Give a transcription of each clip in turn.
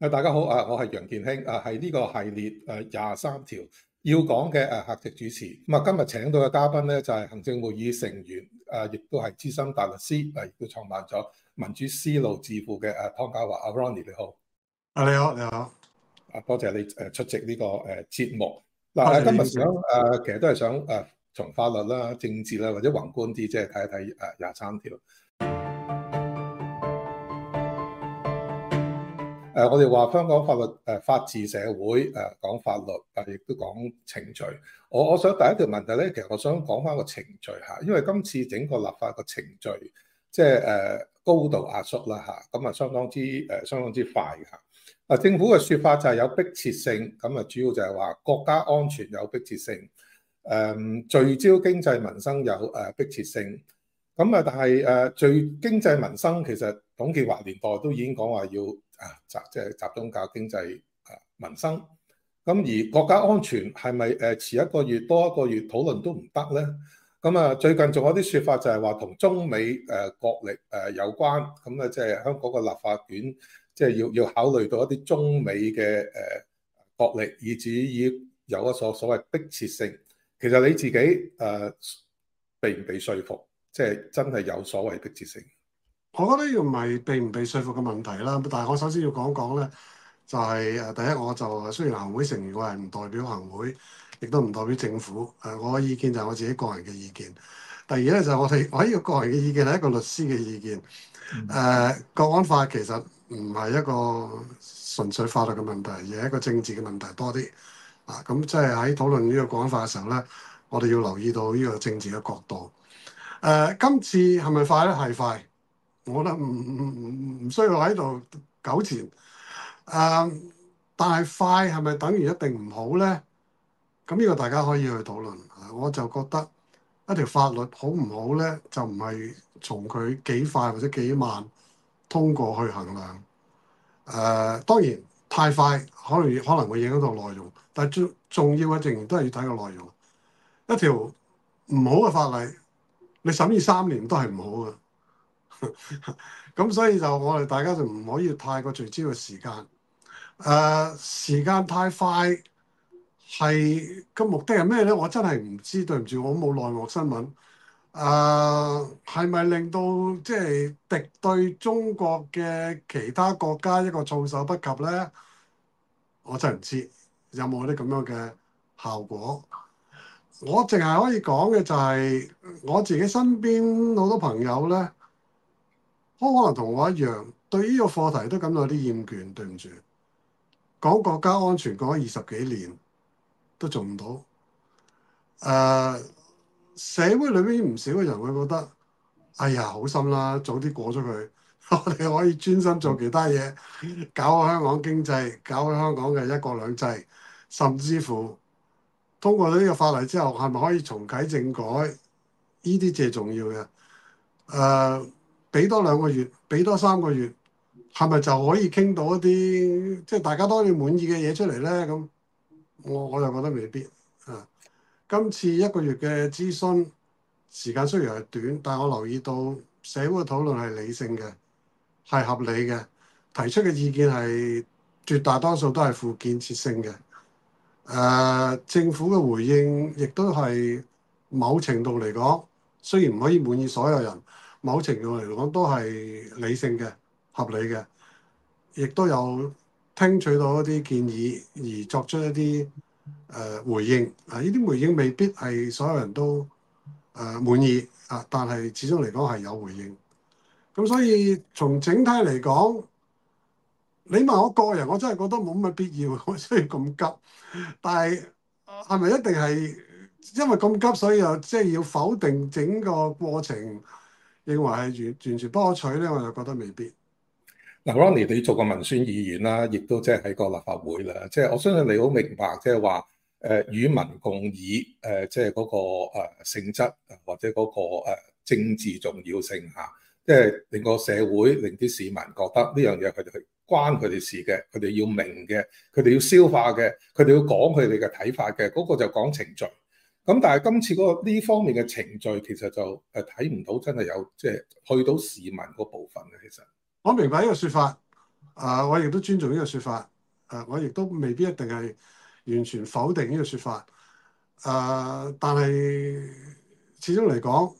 大家好，我係楊健興，係呢個系列23條要講嘅客席主持。咁今日請到嘅嘉賓咧就係行政會議成員，亦都係資深大律師，亦都創辦咗民主思路智庫嘅湯家驊。Ronnie 你好。 你好，你好。 多謝你出席呢個節目。嗱，今日其實都係想從法律啦、政治啦或者宏觀啲，即係睇一睇23條。我哋話香港法律法治社會講法律，亦都講程序。我想第一條問題咧，其實我想講翻個程序嚇，因為今次整個立法個程序即係高度壓縮啦嚇，咁相當之快嘅。政府嘅説法就係有迫切性，咁主要就係話國家安全有迫切性，聚焦經濟民生有迫切性。但係經濟民生其實董建華年代都已經講話要集中搞經濟民生。咁而國家安全係咪遲一個月多一個月討論都唔得呢？最近仲有啲説法就係話同中美國力有關，咁即係香港嘅立法院即係要考慮到一啲中美嘅國力，以至於有一所謂迫切性。其實你自己被唔被說服？即係真係有所謂迫切性。 我覺得呢個唔係被唔被說服嘅問題啦，但係我首先要講講咧，就係第一，我就雖然行會成員，我係唔代表行會，亦都唔代表政府。我嘅意見就係我自己個人嘅意見。第二咧就係我呢個個人嘅意見係一個律師嘅意見。國安法其實唔係一個純粹法律嘅問題，而係一個政治嘅問題多啲。咁即係喺討論呢個國安法嘅時候咧，我哋要留意到呢個政治嘅角度。今次係咪快咧？係快，我覺得唔需要喺度糾纏。但係快係咪等於一定唔好咧？咁呢個大家可以去討論。我就覺得一條法律好唔好咧，就唔係從佢幾快或者幾慢通過去衡量。當然太快可能會影響到內容，但係最重要嘅仍然都係要睇個內容。一條唔好嘅法例，你審議3年都係唔好嘅，咁所以就我哋大家就唔可以太過聚焦嘅時間。時間太快係個目的係咩咧？我真係唔知，對唔住，我冇內幕新聞。係咪令到即係敵對中國嘅其他國家一個措手不及咧？我真係唔知有冇啲咁樣嘅效果。我淨係可以講嘅就係我自己身邊好多朋友咧，可能同我一樣，對呢個課題都感到有啲厭倦。對唔住，講國家安全講咗20幾年都做唔到。社會裏邊唔少嘅人會覺得，哎呀，好心啦，早啲過咗佢，我哋可以專心做其他嘢，搞好香港經濟，搞好香港嘅一國兩制，甚至乎通過咗呢個法例之後，係咪可以重啟政改？呢啲最重要嘅。俾多2個月，俾多3個月，係咪就可以傾到一啲即係大家都要滿意嘅嘢出嚟咧？咁我就覺得未必。今次1個月嘅諮詢時間雖然係短，但係我留意到社會嘅討論係理性嘅，係合理嘅，提出嘅意見係絕大多數都係富建設性嘅。政府嘅回應亦都係某程度嚟講，雖然唔可以滿意所有人，某程度嚟講都係理性嘅、合理嘅，亦都有聽取到一啲建議而作出一啲回應。呢啲回應未必係所有人都滿意但係始終嚟講係有回應。咁所以從整體嚟講，你問我個人，我真係覺得冇乜必要，我需要咁急。但係係咪一定係因為咁急，所以又即係要否定整個過程，認為係完全不可取咧？我就覺得未必。 Ronnie 你做過民選議員啦，亦都即係喺個立法會啦，即係我相信你好明白，即係話與民共議即係嗰個性質或者嗰個政治重要性嚇，即係令個社會令啲市民覺得呢樣嘢佢哋係關佢哋事嘅，佢哋要明嘅，佢哋要消化嘅，佢哋要講佢哋嘅睇法嘅，嗰個就講程序。咁但係今次嗰個呢方面嘅程序其實就睇唔到真係有即係去到市民嗰部分嘅。其實我明白呢個説法， 我亦都尊重呢個説法。我亦都未必一定係完全否定呢個説法。但係始終嚟講，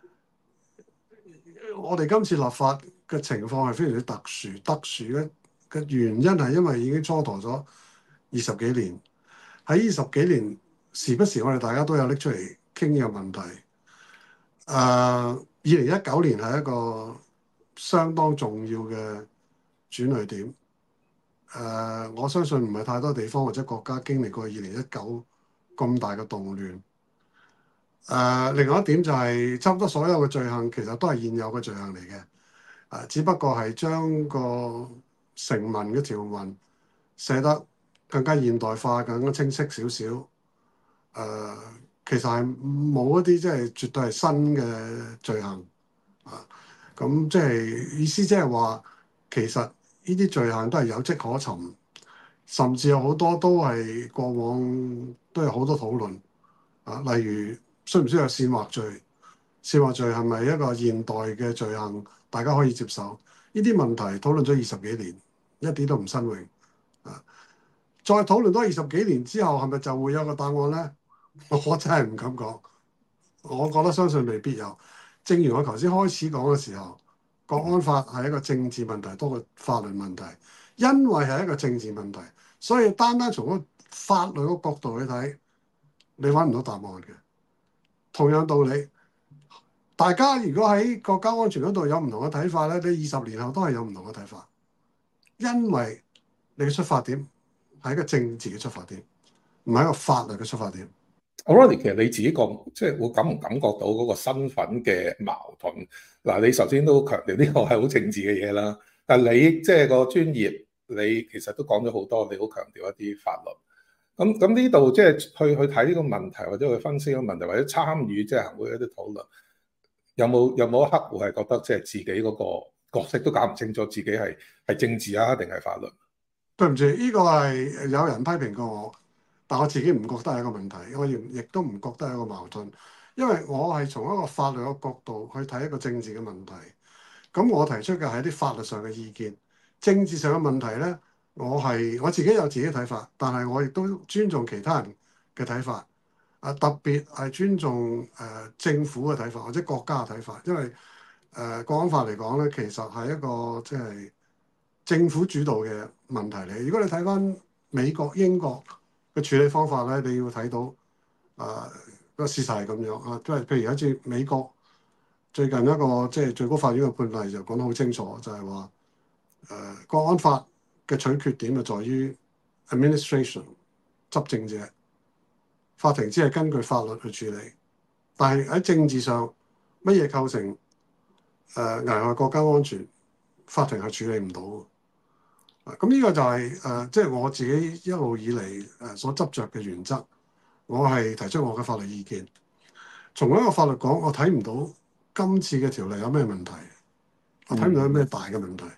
我哋今次立法嘅情況係非常之特殊。特殊嘅原因係因為已經蹉跎咗20幾年。喺呢十幾年，時不時我哋大家都有拎出嚟傾呢個問題。2019年係一個相當重要嘅轉捩點。我相信唔係太多地方或者國家經歷過2019咁大嘅動亂。另外一點就係差唔多所有嘅罪行其實都係現有嘅罪行嚟嘅。只不過係將個成文嘅條文寫得更加現代化、更加清晰少少。其實係冇一啲即係絕對係新嘅罪行。咁即係意思即係話，其實呢啲罪行都係有跡可尋，甚至有好多都係過往都有好多討論。例如需唔需要煽惑罪？煽惑罪係咪一個現代嘅罪行？大家可以接受？呢啲問題討論咗20幾年，一啲都唔新穎。再討論多20幾年之後，係咪就會有個答案呢？我真係唔敢講。我覺得相信未必有。正如我頭先開始講嘅時候，國安法係一個政治問題多過法律問題，因為係一個政治問題，所以單單從個法律嘅角度去睇，你揾唔到答案嘅。同樣道理，大家如果喺國家安全嗰度有唔同嘅睇法咧，你20年後都係有唔同嘅睇法，因為你嘅出發點係一個政治嘅出發點，唔係一個法律嘅出發點。 Ronnie，其實你自己覺即係會感唔感覺到嗰個身份嘅矛盾？嗱，你首先都強調呢個係好政治嘅嘢啦，但係你即係個專業，你其實都講咗好多，你好強調一啲法律。咁呢度即係去睇呢個問題，或者去分析呢個問題，或者參與即係行會一啲討論，有冇一刻會係覺得即係自己嗰個角色都搞唔清楚，自己係政治啊定係法律？ 對唔住，呢個係有人批評過我。但我自己唔覺得係一個問題，我亦都唔覺得係一個矛盾，因為我係從一個法律嘅角度去睇一個政治嘅問題。咁我提出嘅係一啲法律上嘅意見，政治上嘅問題呢，我自己有自己睇法，但係我亦都尊重其他人嘅睇法。特別係尊重政府嘅睇法或者國家嘅睇法，因為國安法嚟講呢，其實係一個即係政府主導嘅問題嚟。如果你睇翻美國、英國嘅處理方法咧，你要睇到個事實係咁樣啊，即係譬如好似美國最近一個即係最高法院嘅判例就講得好清楚，就係話國安法嘅取決點就在於 administration 執政者，法庭只係根據法律去處理，但係喺政治上乜嘢構成危害國家安全，法庭係處理唔到嘅。咁呢個就係即係我自己一路以嚟所執着嘅原則。我係提出我嘅法律意見。從一個法律講，我睇唔到今次嘅條例有咩問題，我睇唔到有咩大嘅問題。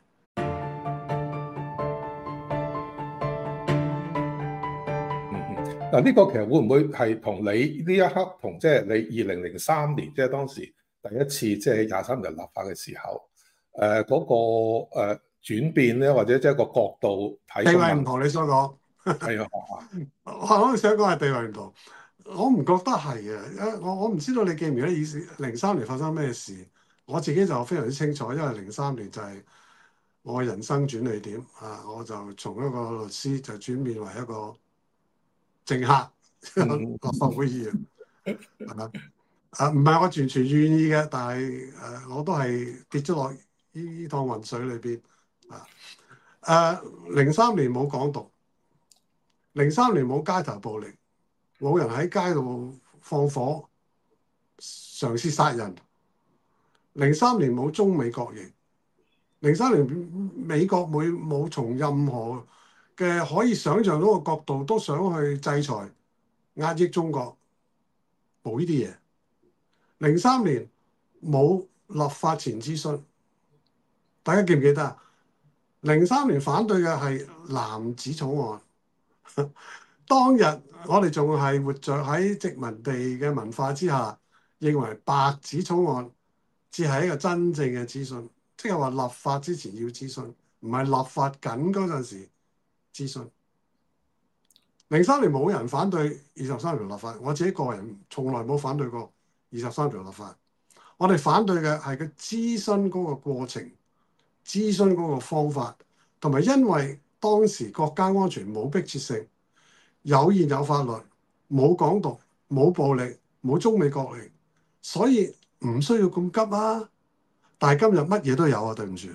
嗱，呢個其實會唔會係同你呢一刻同即係你2003年即係當時第一次即係23條立法嘅時候，嗰個轉變咧，或者即係個角度睇地位唔同，你所講係啊， 我想講係地位唔同，我唔覺得係嘅。我唔知道你記唔記得2003年發生咩事，我自己就非常之清楚，因為2003年就係我嘅人生轉捩點啊！我就從一個律師就轉變為一個政客、立法會議員唔係我完全願意嘅，但係我都係跌咗落呢趟雲水裏邊啊！03年冇港獨，03年冇街頭暴力，冇人喺街度放火嘗試殺人。03年冇中美國營，03年美國冇從任何嘅可以想像到嘅角度都想去制裁壓抑中國，冇呢啲嘢。03年冇立法前諮詢，大家記唔記得啊？03年反對嘅係藍紙草案。當日我哋仲係活著喺殖民地嘅文化之下，認為白紙草案只係一個真正嘅諮詢，即係話立法之前要諮詢。 唔係立法緊嗰陣時諮詢。03年冇人反對23條立法，我自己個人從來冇反對過23條立法。我哋反對嘅係個諮詢嗰個過程、諮詢嗰個方法，同埋因為當時國家安全冇迫切性，有現有法律，冇港獨、冇暴力、冇中美角力，所以唔需要咁急啊！但係今日乜嘢都有啊，對唔住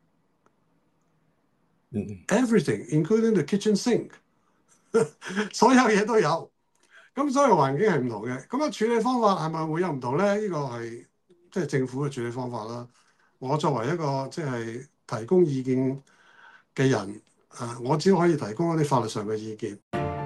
，everything including the kitchen sink， 所有嘢都有。咁所以環境係唔同嘅。咁啊處理方法係咪會有唔同咧？呢個係即係政府嘅處理方法啦。我作為一個即係提供意見嘅人，我只可以提供一啲法律上嘅意見。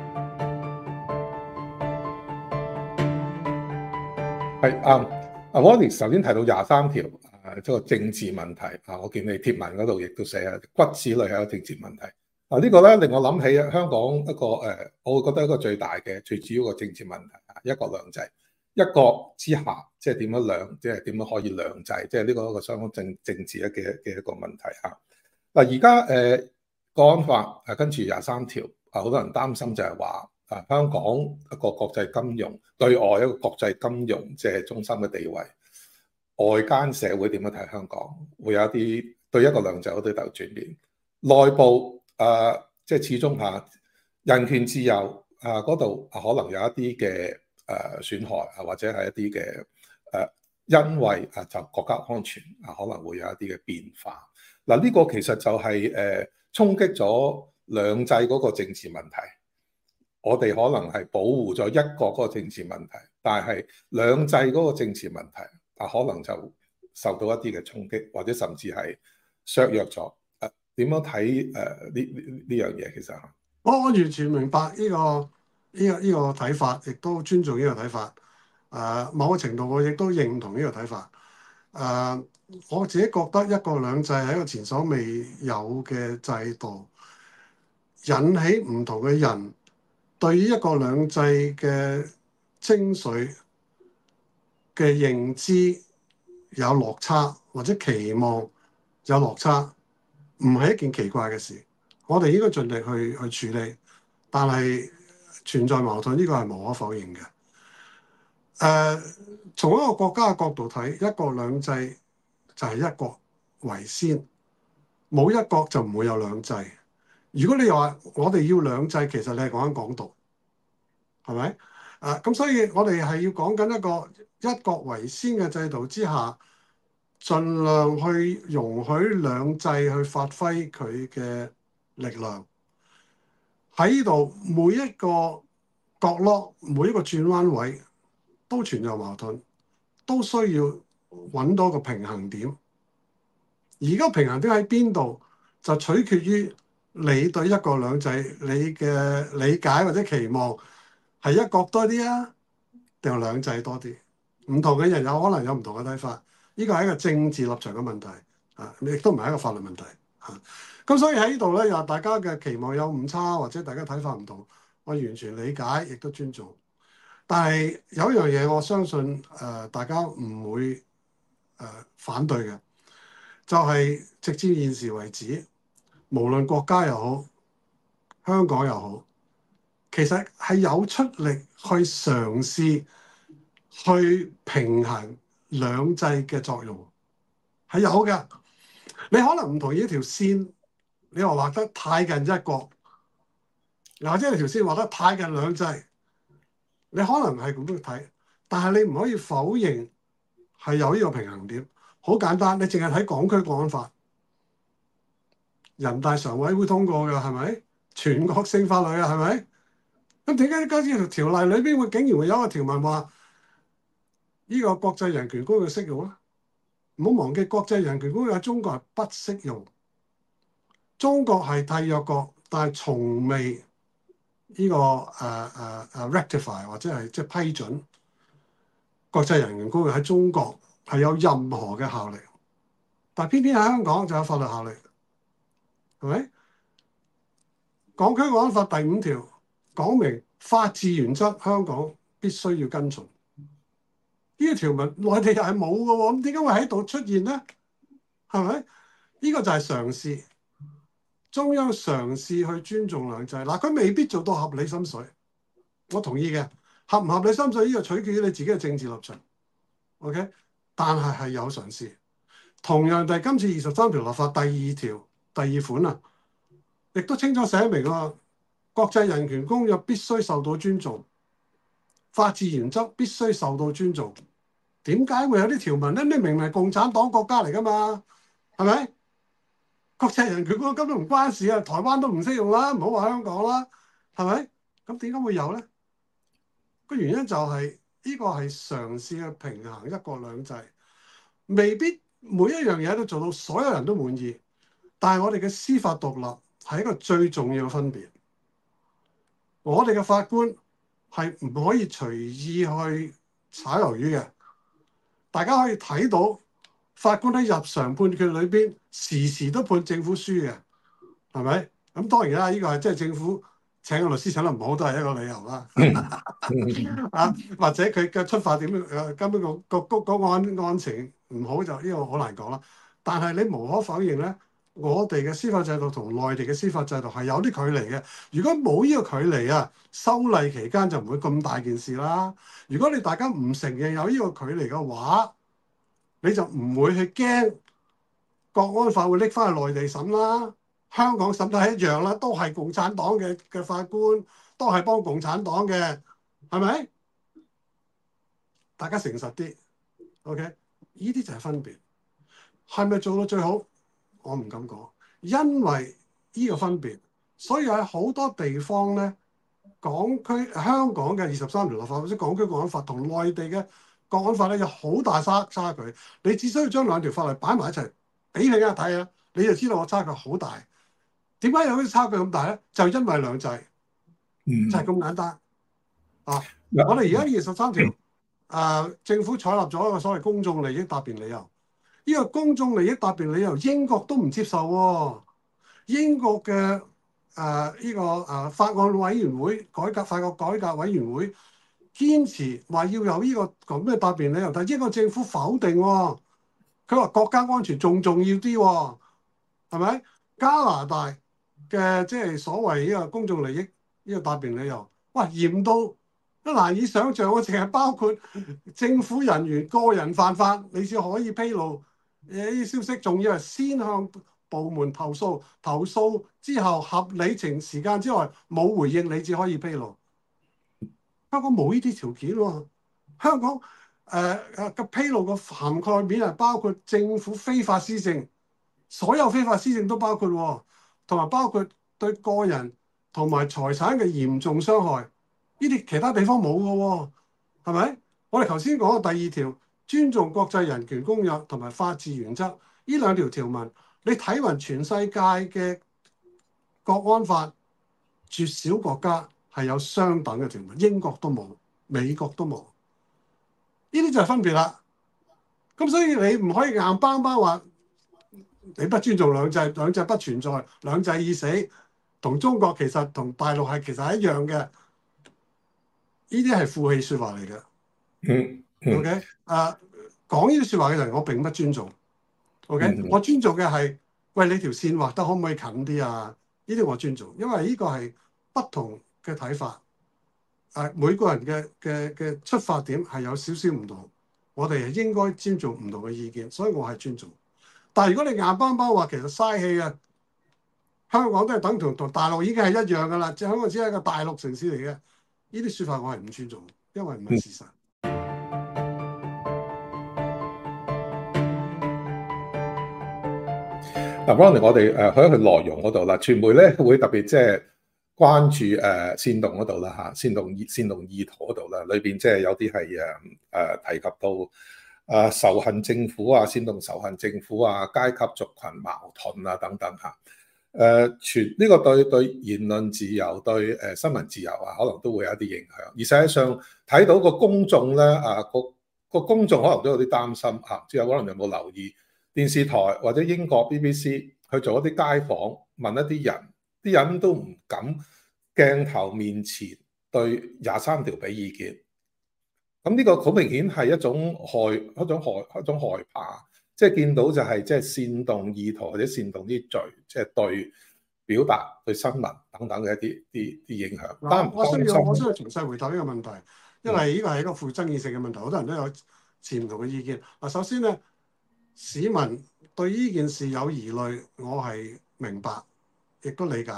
係阿 Wallace 首先提到23條即係個政治問題我見你貼文嗰度亦都寫骨子裏係一個政治問題。呢個咧令我諗起香港一個我會覺得一個最大嘅、最主要嘅政治問題一國兩制，一國之下即係點樣兩，即係點樣可以兩制，即係呢個一個相當政治嘅一個問題嗱，而家國安法跟住23條好多人擔心就係話香港一個國際金融對外一個國際金融即係中心嘅地位，外間社會點樣睇香港，會有一啲對一國兩制有啲大轉變，內部即係始終人權自由嗰度可能有一啲嘅損害或者係一啲嘅因為就國家安全可能會有一啲嘅變化。呢個其實就係衝擊咗兩制嗰個政治問題。我哋可能係保護咗一國嗰個政治問題，但係兩制嗰個政治問題可能就受到一啲嘅衝擊，或者甚至係削弱咗。點樣睇呢樣嘢？其實我完全明白呢個睇法，亦都尊重呢個睇法。某個程度我亦都認同呢個睇法。我自己覺得一國兩制係一個前所未有嘅制度，引起唔同嘅人對於一國兩制嘅精髓嘅認知有落差，或者期望有落差，唔係一件奇怪嘅事。我哋應該盡力去處理，但係存在矛盾呢個係無可否認嘅。從一個國家嘅角度睇，一國兩制就係一國為先，冇一國就唔會有兩制。如果你話我哋要兩制，其實你係講緊港獨，係咪？咁所以我哋係要講緊一個一國為先嘅制度之下，盡量去容許兩制去發揮佢嘅力量。喺呢度每一個角落、每一個轉彎位都存有矛盾，都需要揾到個平衡點。而家平衡點喺邊度，就取決於你對一國兩制你嘅理解或者期望係一國多啲啊，定係兩制多啲？唔同嘅人有可能有唔同嘅睇法，呢個係一個政治立場嘅問題亦都唔係一個法律問題咁所以喺呢度咧，又大家嘅期望有誤差，或者大家睇法唔同，我完全理解，亦都尊重。但係有一樣嘢，我相信大家唔會反對嘅，就係直至現時為止，無論國家又好，香港又好，其實係有出力去嘗試去平衡兩制嘅作用，係有嘅。你可能唔同意一條線，你話畫得太近一國，又或者你條線畫得太近兩制，你可能係咁樣睇，但係你唔可以否認係有呢個平衡點。好簡單，你淨係睇港區國安法，人大常委會通過嘅係咪？全國性法律啊，係咪？咁點解呢條條例裏邊會竟然會有一個條文話呢個國際人權公約適用咧？唔好忘記國際人權公約喺中國係不適用。中國係締約國，但係從未呢個rectify 或者係即係批准國際人權公約喺中國係有任何嘅效力。但係偏偏喺香港就有法律效力，係咪？港區國安法第5條講明法治原則，香港必須要跟從。呢個條文內地又係冇嘅喎，咁點解會喺度出現咧？係咪？呢個就係嘗試。 中央嘗試去尊重兩制，嗱佢未必做到合理心水，我同意嘅，合唔合理心水呢個取決於你自己嘅政治立場。OK，但係有嘗試。同樣地，今次23條立法第2條第2款啊，亦都清楚寫明啊，國際人權公約必須受到尊重，法治原則必須受到尊重。點解會有啲條文咧？你明明係共產黨國家嚟㗎嘛，係咪？國際人權公約根本唔關事啊，台灣都唔適用啦，唔好話香港啦，係咪？咁點解會有咧？個原因就係呢個係嘗試去平衡一國兩制，未必每一樣嘢都做到所有人都滿意，但係我哋嘅司法獨立係一個最重要嘅分別。我哋嘅法官係唔可以隨意去炒魷魚嘅。大家可以睇到法官喺日常判決裏邊時時都判政府輸嘅，係咪？咁當然啦，呢個係即係政府請個律師請得唔好都係一個理由啦。啊，或者佢嘅出發點根本個案情唔好，就呢個好難講啦。但係你無可否認咧，我哋嘅司法制度同內地嘅司法制度係有啲距離嘅。如果冇呢個距離啊，修例期間就唔會咁大件事啦。如果你大家唔承認有呢個距離嘅話，你就唔會去驚國安法會拎翻去內地審啦。香港審都係一樣啦，都係共產黨嘅法官，都係幫共產黨嘅，係咪？大家誠實啲 ，OK？呢啲就係分別。係咪做到最好？我唔敢講，因為呢個分別，所以喺好多地方咧，香港嘅23條立法或者港區國安法同內地嘅國安法咧有好大差距。你只需要將兩條法例擺埋一齊，俾你睇下，你就知道個差距好大。點解有啲差距咁大咧？就因為兩制，就係咁簡單。啊，我哋而家23條，政府採納咗一個所謂公眾利益答辯理由。呢個公眾利益答辯理由，英國都唔接受喎。英國嘅呢個法案委員會法國改革委員會堅持話要有呢個咁嘅答辯理由，但係英國政府否定喎。佢話國家安全仲重要啲喎，係咪？加拿大嘅即係所謂呢個公眾利益呢個答辯理由，哇嚴到都難以想像。我淨係包括政府人員個人犯法，你先可以披露呢啲消息，仲要係先向部門投訴，投訴之後合理時間之內冇回應，你至可以披露。香港冇呢啲條件喎。香港嘅披露個涵蓋面係包括政府非法施政，所有非法施政都包括喎，同埋包括對個人同埋財產嘅嚴重傷害，呢啲其他地方冇嘅喎，係咪？我哋頭先講嘅第2條，尊重國際人權公約同埋法治原則，呢兩條條文，你睇勻全世界嘅國安法，絕少國家係有相等嘅條文，英國都冇，美國都冇。呢啲就係分別啦。咁所以你唔可以硬邦邦話你不尊重兩制，兩制不存在，兩制已死，同中國同大陸其實係一樣嘅。呢啲係負氣説話嚟嘅。OK，講呢啲説話嘅人，我並不尊重。OK，我尊重嘅係，喂，你條線畫得可唔可以近啲啊？呢啲我尊重，因為呢個係不同嘅睇法。每個人嘅出發點係有少少唔同，我哋係應該尊重唔同嘅意見，所以我係尊重。但係如果你硬邦邦話其實嘥氣啊，香港都係等同大陸已經係一樣㗎啦，香港只係一個大陸城市嚟嘅，呢啲説法我係唔尊重，因為唔係事實。 嗱，Ronnie，我哋去內容嗰度啦，傳媒咧會特別即係關注煽動嗰度啦嚇，煽動意圖嗰度啦，裏邊即係有啲係提及到仇恨政府啊，煽動仇恨政府啊，階級族群矛盾啊等等嚇。呢個對言論自由、對新聞自由啊，可能都會有一啲影響。而實際上睇到個公眾咧個公眾可能都有啲擔心嚇，之後可能有冇留意電視台或者英國 BBC 去做一啲街訪，問一啲人，啲人都唔敢鏡頭面前對23條俾意見。咁呢個好明顯係一種害怕，即係見到就係即係煽動意圖或者煽動啲罪，即係對表達對新聞等等嘅一啲影響。 嗱，我需要擔詳細回答呢個問題，因為呢個係一個富爭議性嘅問題，好多人都有持唔同嘅意見。嗱，首先咧，市民對呢件事有疑慮，我係明白，亦都理解。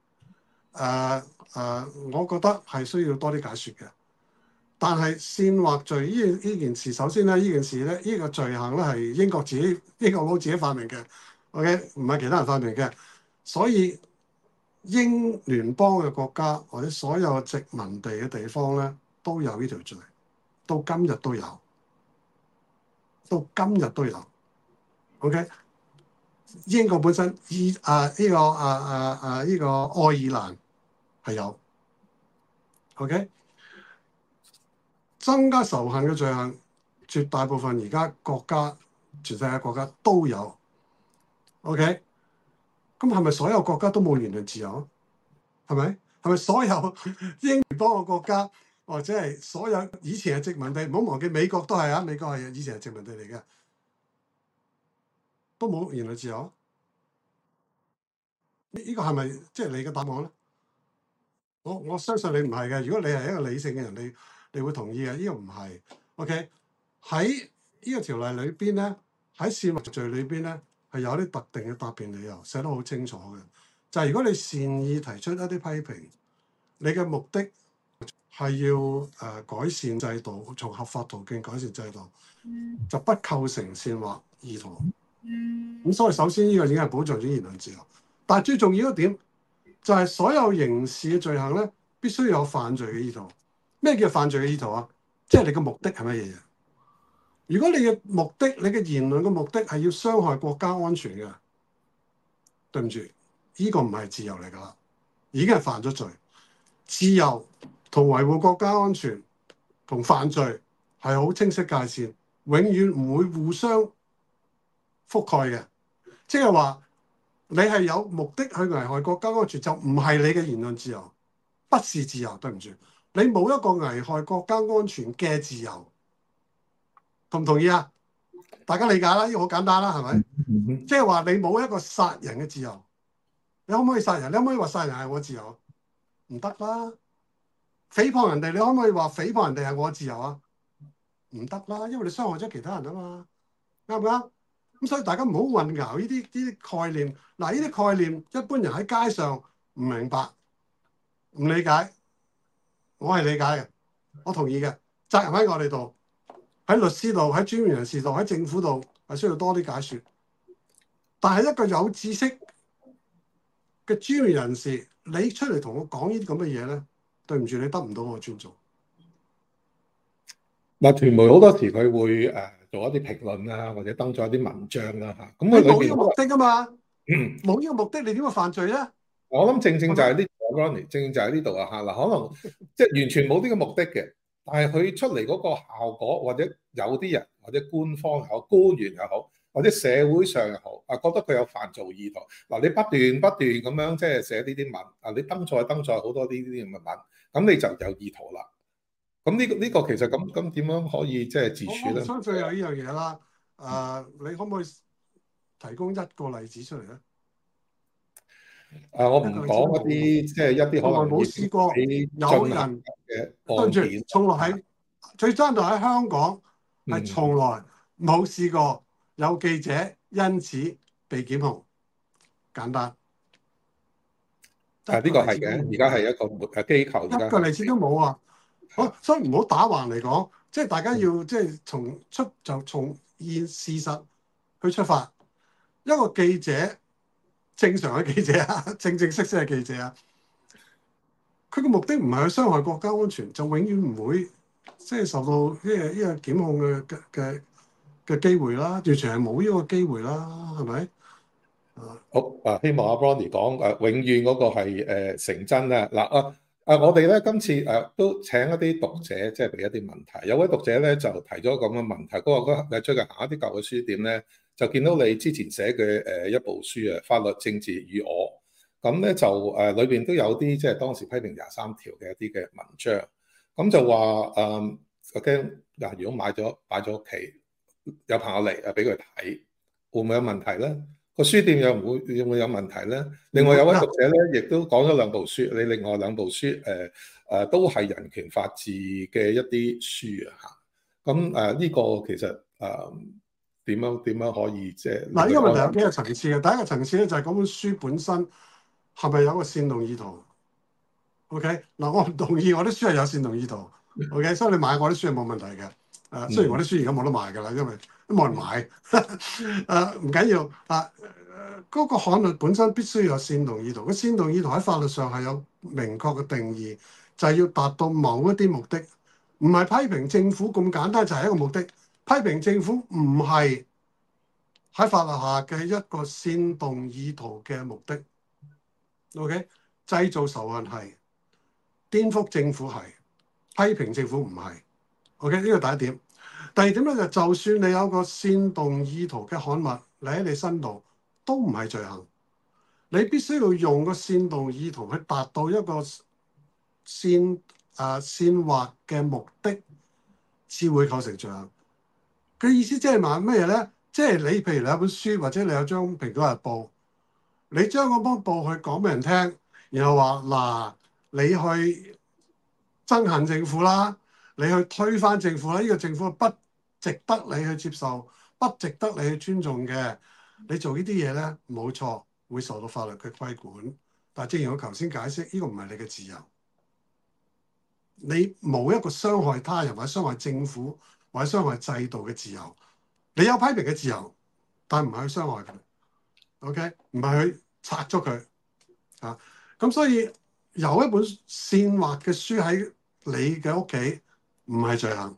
我覺得係需要多啲解説嘅。但係煽惑罪呢件事，首先咧，呢件事咧，呢個罪行咧係英國佬自己發明嘅，OK，唔係其他人發明嘅，所以英聯邦嘅國家或者所有殖民地嘅地方咧都有呢條罪，到今日都有，到今日都有。OK， 英國本身呢個愛爾蘭係有 OK。增加仇恨嘅罪行，絕大部分而家國家，全世界國家都有。OK， 咁係咪所有國家都冇言論自由？係咪？係咪所有英聯邦嘅國家，或者係所有以前係殖民地？唔好忘記美國都係啊，美國係以前係殖民地嚟嘅，都冇言論自由。呢個係咪即係你嘅答案咧？我相信你唔係嘅。如果你係一個理性嘅人，你會同意嘅。呢個唔係 OK。喺呢個條例裏邊咧，喺煽惑罪裏邊咧，係有啲特定嘅答辯理由，寫得好清楚嘅。就係如果你善意提出一啲批評，你嘅目的係要改善制度，從合法途徑改善制度，就不構成煽惑意圖。咁所以首先呢個已經係保障咗言論自由。但係最重要一點就係所有刑事嘅罪行咧，必須有犯罪嘅意圖。咩叫犯罪嘅意圖啊？即係你嘅目的係乜嘢？如果你嘅目的，你嘅言論嘅目的係要傷害國家安全嘅，對唔住，呢個唔係自由嚟㗎啦，已經係犯咗罪。自由同維護國家安全同犯罪係好清晰界線，永遠唔會互相覆蓋嘅。即係話你係有目的去危害國家安全，就唔係你嘅言論自由，不是自由。對唔住，你冇一個危害國家安全嘅自由。同唔同意啊？大家理解啦，呢個好簡單啦，係咪？即係話你冇一個殺人嘅自由，你可唔可以殺人？你可唔可以話殺人係我自由？唔得啦！誹謗人哋，你可唔可以話誹謗人哋係我自由啊？唔得啦，因為你傷害咗其他人啊嘛，啱唔啱？咁所以大家唔好混淆呢啲概念。嗱，呢啲概念一般人喺街上唔明白、唔理解，我係理解嘅，我同意嘅，責任喺我哋度。喺律師度，喺專業人士度，喺政府度係需要多啲解説。但係一個有知識嘅專業人士，你出嚟同我講呢啲咁嘅嘢咧，對唔住，你得唔到我尊重。 嗱，傳媒好多時佢會做一啲評論啊，或者登咗一啲文章啦嚇。咁佢冇呢個目的㗎嘛，冇呢個目的，你點會犯罪咧？ 我諗正就係呢度 Ronnie 正就喺呢度啊嚇。嗱，可能即係完全冇呢個目的嘅。但係佢出嚟嗰個效果，或者有啲人或者官方又好、官員又好，或者社會上又好，覺得佢有犯罪意圖。嗱，你不斷咁樣即係寫呢啲文，你登載好多呢啲咁嘅文，咁你就有意圖啦。咁呢個其實咁點樣可以即係自處咧？ 我相信有呢樣嘢啦。你可唔可以提供一個例子出嚟咧？ 我唔講一啲即係一啲可能冇試過有人嘅案件， 從來喺最爭在喺香港係從來冇試過有記者因此被檢控。簡單， 呢個係嘅，而家係一個機構， 一個例子都冇啊！好，所以唔好打橫嚟講，即係大家要即係從現事實去出發。一個記者，正常嘅記者啊，正式嘅記者啊，佢嘅目的唔係去傷害國家安全，就永遠唔會即係受到呢個檢控嘅機會啦。完全係冇呢個機會啦，係咪？ 好希望阿 Ronnie 講永遠嗰個係成真啦。嗱我哋咧今次都請一啲讀者，即係俾一啲問題。有位讀者咧就提咗咁嘅問題，佢話最近行一啲舊嘅書店咧，就見到你之前寫嘅一部書啊，《法律政治與我》。咁咧就裏邊都有啲即係當時批評23條嘅一啲嘅文章。咁就話我驚如果買咗擺咗屋企，有朋友嚟俾佢睇，會唔會有問題咧？ 個書店會有問題咧？另外有位讀者咧，亦都講咗兩部書，你另外兩部書都係人權法治嘅一啲書啊嚇。咁呢個其實點樣可以即係嗱？呢個問題有幾個層次嘅。第一個層次咧就係嗰本書本身係咪有個煽動意圖？OK 嗱，我唔同意我啲書係有煽動意圖。OK， 所以你買我啲書係冇問題嘅。雖然我啲書而家冇得賣㗎啦，因為都冇人買。唔緊要啊。嗰個刊物本身必須有煽動意圖。個煽動意圖喺法律上係有明確嘅定義，就係要達到某一啲目的，唔係批評政府咁簡單，就係一個目的。批評政府唔係喺法律下嘅一個煽動意圖嘅目的。OK， 製造仇恨係，顛覆政府係，批評政府唔係。OK， 呢個第一點。第二點咧就算你有個煽動意圖嘅刊物，你喺你身度都唔係罪行。你必須要用個煽動意圖去達到一個煽惑嘅目的，先會構成罪行。佢意思即係話乜嘢咧？即係你譬如你有本書，或者你有張蘋果日報，你將嗰本報去講俾人聽，然後話嗱，你去憎恨政府啦，你去推翻政府啦，呢個政府不值得你去接受，不值得你去尊重嘅，你做呢啲嘢咧，冇錯，會受到法律嘅規管。但係正如我頭先解釋，呢個唔係你嘅自由，你冇一個傷害他人或者傷害政府或者傷害制度嘅自由。你有批評嘅自由，但係唔係去傷害佢。OK， 唔係去拆咗佢啊。咁所以有一本煽惑嘅書喺你嘅屋企唔係罪行，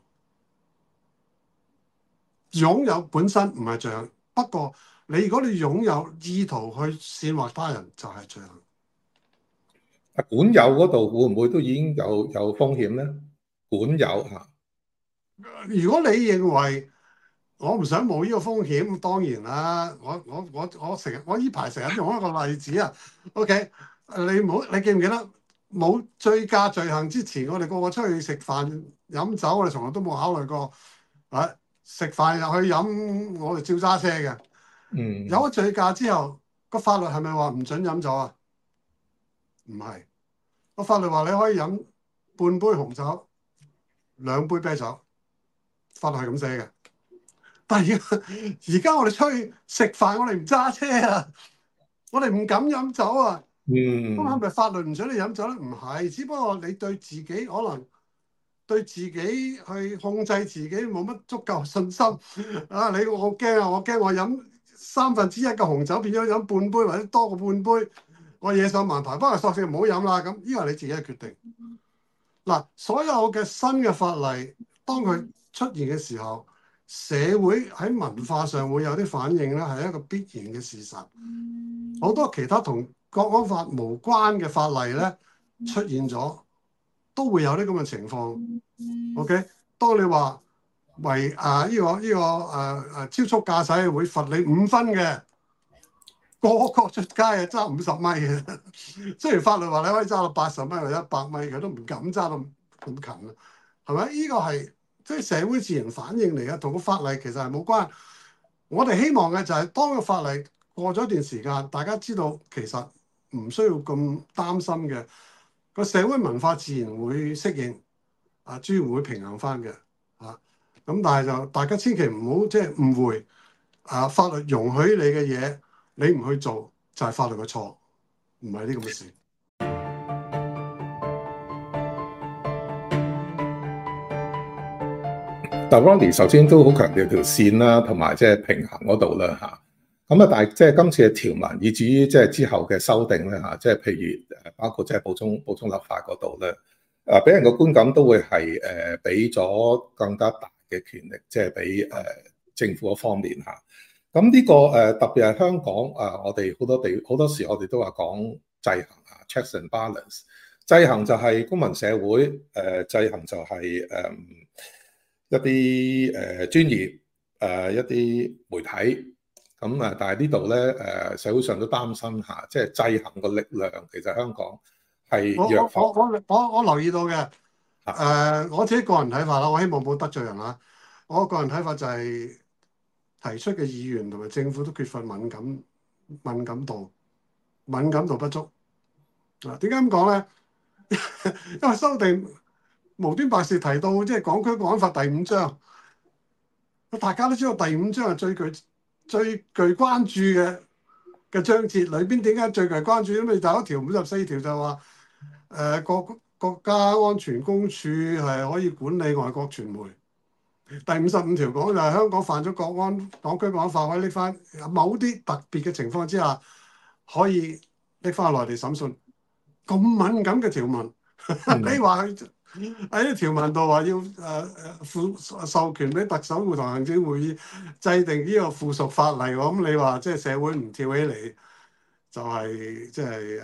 擁有本身唔係罪行。不過如果你擁有意圖去煽惑他人，就係罪行。 管有嗰度會唔會都已經有風險咧？管有嚇。 如果你認為我唔想冒呢個風險，當然啦。我呢排成日用一個例子啊。OK， 你記唔記得冇醉駕罪行之前，我哋個個出去食飯飲酒，我哋從來都冇考慮過啊。食飯入去飲，我哋照揸車嘅。有咗醉駕之後，個法律係咪話唔準飲酒啊？唔係，個法律話你可以飲半杯紅酒、2杯啤酒，法律係咁寫嘅。但係而家我哋出去食飯，我哋唔揸車啊，我哋唔敢飲酒啊。咁係咪法律唔準你飲酒咧？唔係，只不過你對自己可能對自己去控制自己冇乜足夠信心啊！我驚啊！我驚我飲1/3嘅紅酒變咗飲半杯或者多過半杯，我惹上麻煩。不過索性唔好飲啦。咁呢個係你自己嘅決定。嗱，所有嘅新嘅法例當佢出現嘅時候，社會喺文化上會有啲反應咧，係一個必然嘅事實。好多其他同國安法無關嘅法例咧出現咗，都會有啲咁嘅情況。OK， 當你話為超速駕駛會罰你5分嘅，個個出街啊揸50米嘅，雖然法律話你可以揸到80米或者100米，佢都唔敢揸到咁近啊，係咪？呢個係即係社會自然反應嚟嘅，同個法例其實係冇關。我哋希望嘅就係當個法例過咗一段時間，大家知道其實唔需要咁擔心嘅，個社會文化自然會適應，自然會平衡翻嘅嚇。咁但係就大家千祈唔好即係誤會法律容許你嘅嘢，你唔去做就係法律嘅錯，唔係呢咁嘅事。 但 Ronnie 首先都好強調條線啦，同埋即係平衡嗰度啦嚇。咁啊，但係即係今次嘅條文，以至於即係之後嘅修訂咧嚇，即係譬如包括即係補充立法嗰度咧，俾人個觀感都會係俾咗更加大嘅權力，即係俾政府嗰方面嚇。咁呢個特別係香港我哋好多時我哋都話講制衡checks and balance。制衡就係公民社會，制衡就係一啲專業一啲媒體。咁但係呢度咧社會上都擔心下，即係制衡個力量其實香港係弱化。 我留意到嘅我自己個人睇法啦，我希望冇得罪人啦。我個人睇法就係提出嘅議員同埋政府都缺乏敏感敏感度不足。點解咁講咧？因為修訂無端白事提到即係港區國安法第5章，大家都知道第5章係最具關注嘅章節裏邊。點解最具關注？因為第一條54條就話國家安全公署係可以管理外國傳媒。第55條講就係香港犯咗港區國安法，可以拎翻某啲特別嘅情況之下，可以拎翻內地審訊。咁敏感嘅條文，你話喺啲條文度話要授權俾特首會同行政會議制定呢個附屬法例，咁你話即係社會唔跳起嚟，就係即係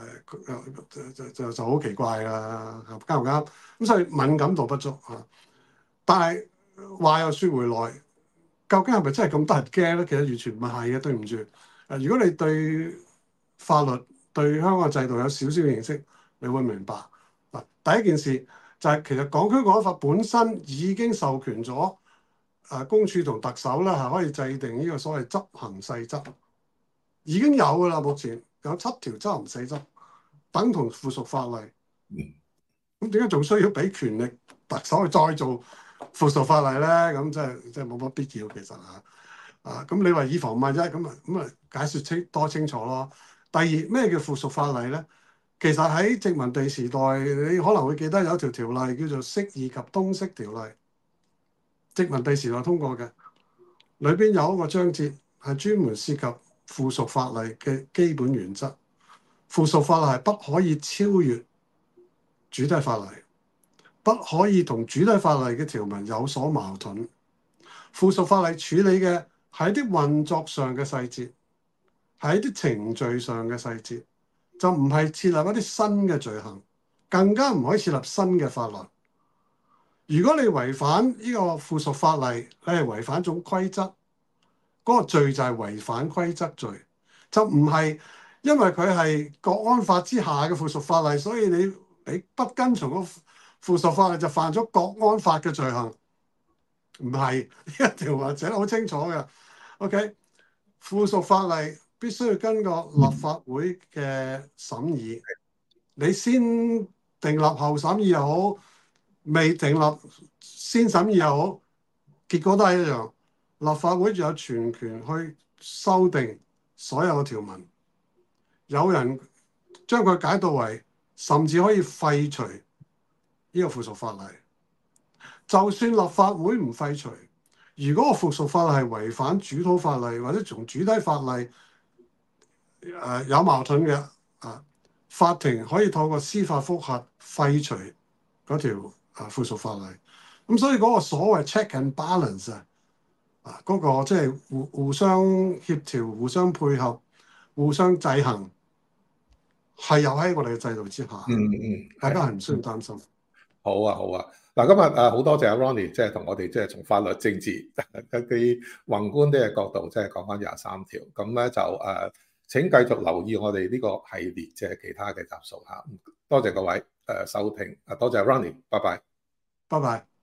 就好奇怪啦，啱唔啱？咁所以敏感度不足啊。但係話又説回來，究竟係咪真係咁得人驚咧？其實完全唔係嘅，對唔住。如果你對法律對香港制度有少少認識，你會明白嗱。第一件事就係其實港區國安法本身已經授權咗公署同特首咧係可以制定呢個所謂執行細則，已經有㗎啦。目前有7條執行細則，等同附屬法例。咁點解仲需要俾權力特首去再做附屬法例咧？咁即係冇乜必要其實嚇。咁你話以防萬一咁解説多清楚咯。第二，咩叫附屬法例咧？其實喺殖民地時代，你可能會記得有一條條例叫做《釋義及通釋條例》，殖民地時代通過嘅，裏邊有一個章節係專門涉及附屬法例嘅基本原則。附屬法例係不可以超越主體法例，不可以同主體法例嘅條文有所矛盾。附屬法例處理嘅係啲運作上嘅細節，係啲程序上嘅細節，就唔係設立一啲新嘅罪行，更加唔可以設立新嘅法律。如果你違反呢個附屬法例，你係違反種規則，嗰個罪就係違反規則罪，就唔係因為佢係國安法之下嘅附屬法例，所以你不跟從個附屬法例就犯咗國安法嘅罪行。唔係，呢一條文寫得好清楚嘅。OK， 附屬法例必須要經過立法會嘅審議，你先訂立後審議又好，未訂立先審議又好，結果都係一樣。立法會就有全權去修訂所有嘅條文，有人將佢解讀為甚至可以廢除呢個附屬法例。就算立法會唔廢除，如果個附屬法例係違反主體法例或者從主體法例有矛盾嘅，法庭可以透過司法覆核廢除嗰條附屬法例。咁所以嗰個所謂 check and balance 嗰個即係互相協調、互相配合、互相制衡，係有喺我哋嘅制度之下。大家係唔需要擔心。 好啊，好啊。嗱，今日好多謝阿 Ronnie，即係同我哋即係從法律、政治一啲宏觀啲嘅角度，即係講翻23條。咁咧就請繼續留意我哋呢個系列即係其他嘅集數嚇。多謝各位收聽，多謝 Ronnie，拜拜， 拜拜。